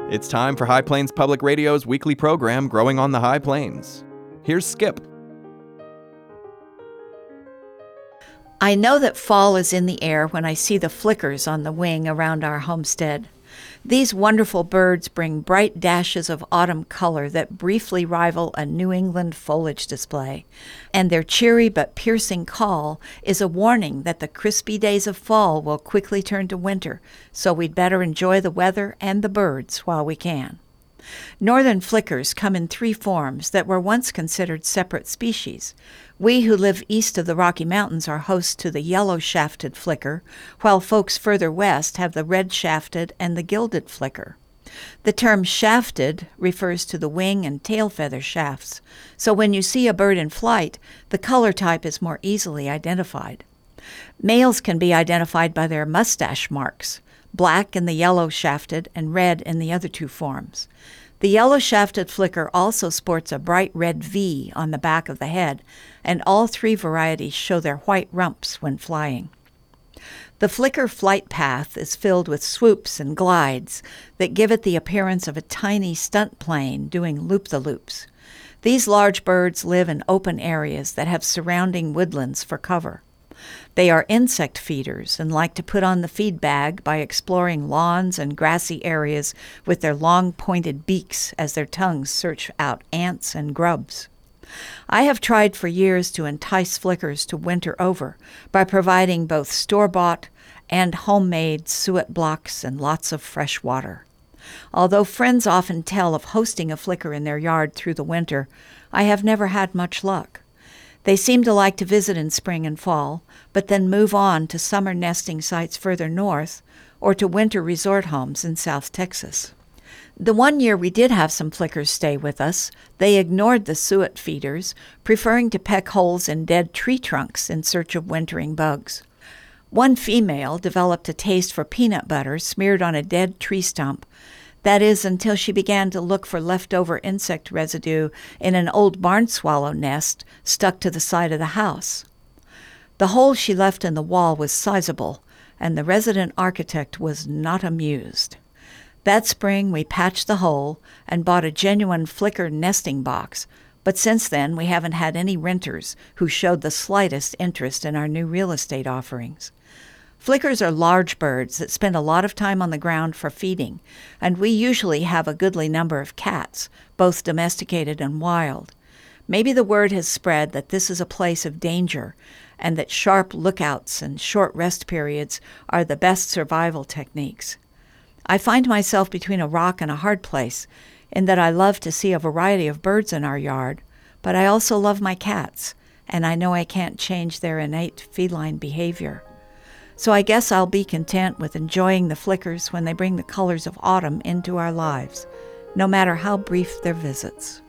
It's time for High Plains Public Radio's weekly program, Growing on the High Plains. Here's Skip. I know that fall is in the air when I see the flickers on the wing around our homestead. These wonderful birds bring bright dashes of autumn color that briefly rival a New England foliage display, and their cheery but piercing call is a warning that the crispy days of fall will quickly turn to winter, so we'd better enjoy the weather and the birds while we can. Northern flickers come in three forms that were once considered separate species. We who live east of the Rocky Mountains are hosts to the yellow-shafted flicker, while folks further west have the red-shafted and the gilded flicker. The term shafted refers to the wing and tail feather shafts, so when you see a bird in flight, the color type is more easily identified. Males can be identified by their mustache marks, black in the yellow-shafted and red in the other two forms. The yellow-shafted flicker also sports a bright red V on the back of the head, and all three varieties show their white rumps when flying. The flicker flight path is filled with swoops and glides that give it the appearance of a tiny stunt plane doing loop-the-loops. These large birds live in open areas that have surrounding woodlands for cover. They are insect feeders and like to put on the feed bag by exploring lawns and grassy areas with their long pointed beaks as their tongues search out ants and grubs. I have tried for years to entice flickers to winter over by providing both store-bought and homemade suet blocks and lots of fresh water. Although friends often tell of hosting a flicker in their yard through the winter, I have never had much luck. They seem to like to visit in spring and fall, but then move on to summer nesting sites further north or to winter resort homes in South Texas. The one year we did have some flickers stay with us, they ignored the suet feeders, preferring to peck holes in dead tree trunks in search of wintering bugs. One female developed a taste for peanut butter smeared on a dead tree stump. That is, until she began to look for leftover insect residue in an old barn swallow nest stuck to the side of the house. The hole she left in the wall was sizable, and the resident architect was not amused. That spring we patched the hole and bought a genuine flicker nesting box, but since then we haven't had any renters who showed the slightest interest in our new real estate offerings. Flickers are large birds that spend a lot of time on the ground for feeding, and we usually have a goodly number of cats, both domesticated and wild. Maybe the word has spread that this is a place of danger, and that sharp lookouts and short rest periods are the best survival techniques. I find myself between a rock and a hard place, in that I love to see a variety of birds in our yard, but I also love my cats, and I know I can't change their innate feline behavior. So I guess I'll be content with enjoying the flickers when they bring the colors of autumn into our lives, no matter how brief their visits.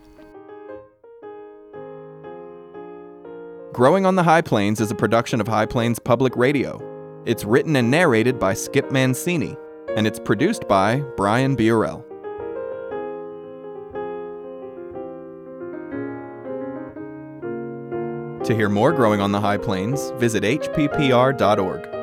Growing on the High Plains is a production of High Plains Public Radio. It's written and narrated by Skip Mancini, and it's produced by Brian Biorel. To hear more Growing on the High Plains, visit hppr.org.